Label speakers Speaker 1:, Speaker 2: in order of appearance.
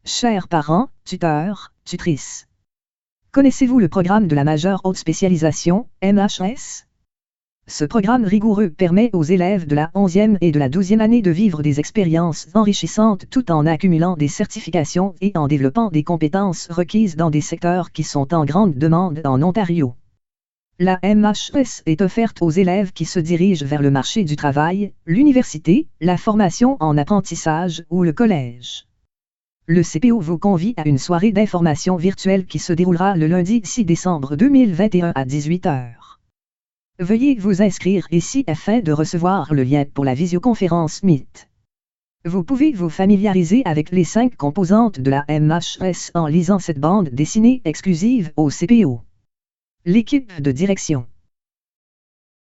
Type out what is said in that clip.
Speaker 1: Chers parents, tuteurs, tutrices. Connaissez-vous le programme de la majeure haute spécialisation, MHS? Ce programme rigoureux permet aux élèves de la 11e et de la 12e année de vivre des expériences enrichissantes tout en accumulant des certifications et en développant des compétences requises dans des secteurs qui sont en grande demande en Ontario. La MHS est offerte aux élèves qui se dirigent vers le marché du travail, l'université, la formation en apprentissage ou le collège. Le CPO vous convie à une soirée d'information virtuelle qui se déroulera le lundi 6 décembre 2021 à 18 h. Veuillez vous inscrire ici afin de recevoir le lien pour la visioconférence Meet. Vous pouvez vous familiariser avec les 5 composantes de la MHS en lisant cette bande dessinée exclusive au CPO. L'équipe de direction.